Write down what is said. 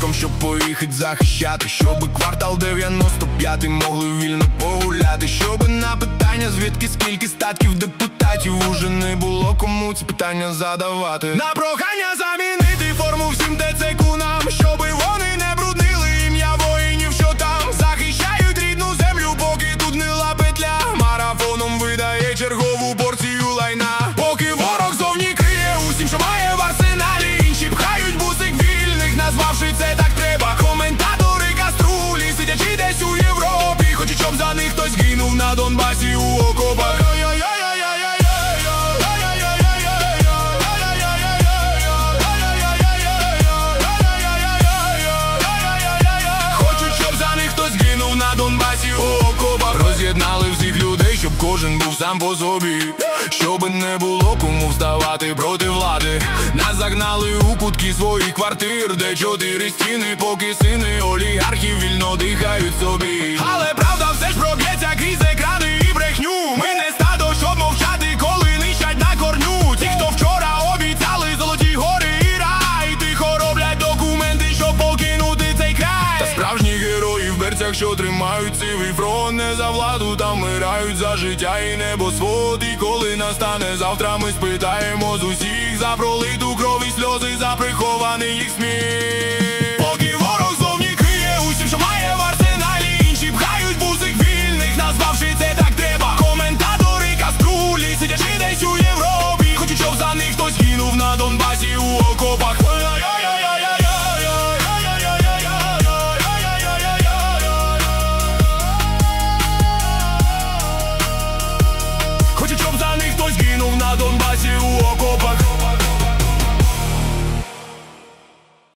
кроком, щоб поїхать захищати, щоби квартал 95 могли вільно погуляти, щоби на питання, звідки скільки статків депутатів, уже не було кому ці питання задавати. На прохання замінити форму всім ТЦК-нам, щоби вони не бруднили ім'я воїнів, що там захищають рідну землю, поки тут гнила петля марафоном видає чергову порцію лайна. Поки ворог зовні криє усім, що має в арсеналі, інші пхають бусик вільних, назвавши це так треба. Коментатори каструлі, сидячи десь у Європі, хочуть, щоб за них хтось гинув на Донбасі у окопах. На Донбасі у окопах роз'єднали всіх людей, щоб кожен був сам по собі, щоби не було кому вставати проти влади. Нас загнали у кутки своїх квартир, де 4 стіни, поки сини олігархів вільно дихають собі. Але правда все ж проб'ється крізь екрани і брехню. Ми не стадо, щоб мовчати, коли нищать на корню. Ті, хто вчора обіцяли золоті гори і рай, тихо роблять документи, щоб покинути цей край. Та справжні герої в берцях, що тримають сивий фронт, не за владу, та вмирають за життя і небосвод. І коли настане завтра, ми спитаємо з усіх за пролиту кров і сльози, за прихований їх сміх.